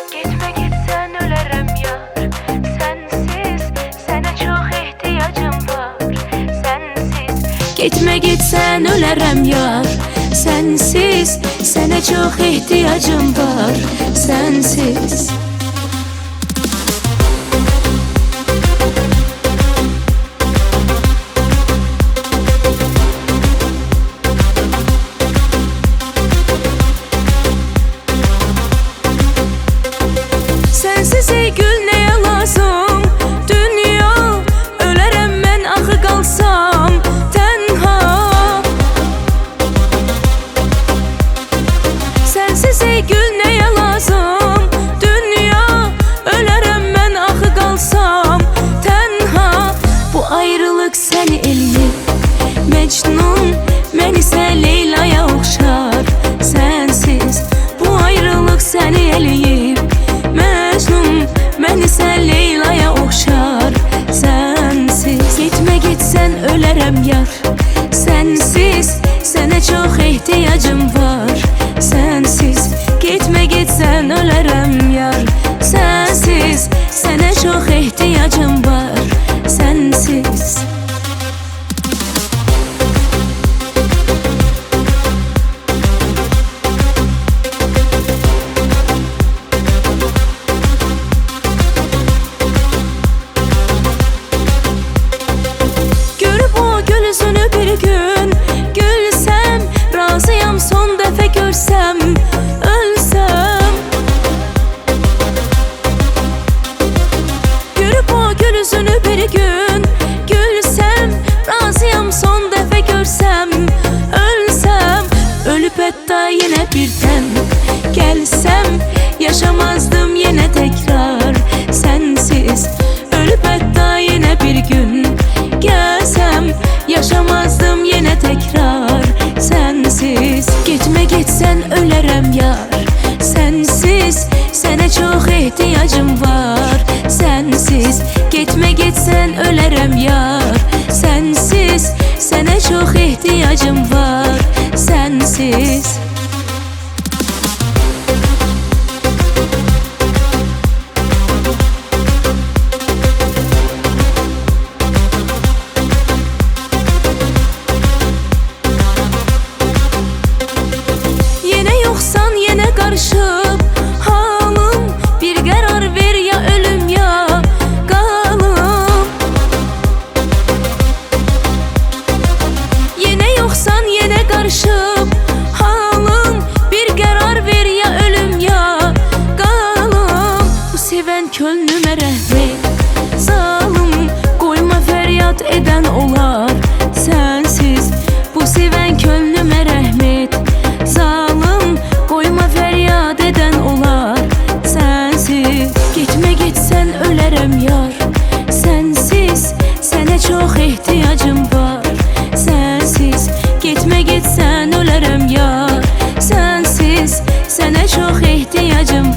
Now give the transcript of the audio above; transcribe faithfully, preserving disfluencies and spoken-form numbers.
Gitme gitsen ölərəm yar. Sensiz sənə çox ehtiyacım var. Sensiz Gitme gitsen ölərəm yar. Sensiz sənə çox ehtiyacım var. Sensiz Sensiz ey gül nəyə lazım dünya, ölərəm mən axı qalsam tənha. Sensiz ey gül nəyə lazım dünya, ölərəm mən axı qalsam tənha. Bu ayrılıq səni eləyib Mecnun, mən isə Leylaya oxşar. Sensiz bu ayrılıq səni eləyib Mecnun, mən isə Leylaya oxşar. Sensiz Gitme gitsen ölərəm yar. Sensiz sənə çox ehtiyacım var. Sensiz Gitme gitsen ölərəm yar. Sensiz sənə çox ehtiyacım var. Sensiz bir gün gülsem, razıyam son dəfə görsəm, ölsəm. Görüb o gül üzünü bir gün gülsəm, razıyam son dəfə görsəm, ölsəm. Ölüb hətta yenə birdən gəlsəm, yaşamazdım yenə təkrar sensiz. Ölüb hətta yenə bir gün gəlsəm, yaşamazdım yenə təkrar sensiz. Gitme gitsen ölərəm yar. Sensiz sənə çox ehtiyacım var. Sensiz Gitme gitsen ölərəm yar. Sensiz sənə çox ehtiyacım var. Sensiz Yoxsan yenə qarışıb halım, bir qərar ver ya ölüm ya qalım. Yenə yoxsan yenə qarışıb halım, bir qərar ver ya ölüm ya qalım. Bu sevən könlümə rəhm zalım, qoyma fəryad edən olar sensiz. Bu sevən könlümə rəhm et zalım, koyma feryat eden olar sensiz. Gitme gitsen ölərəm yar. Sensiz sənə çox ehtiyacım var. Sensiz Gitme gitsen ölərəm yar. Sensiz sənə çox ehtiyacım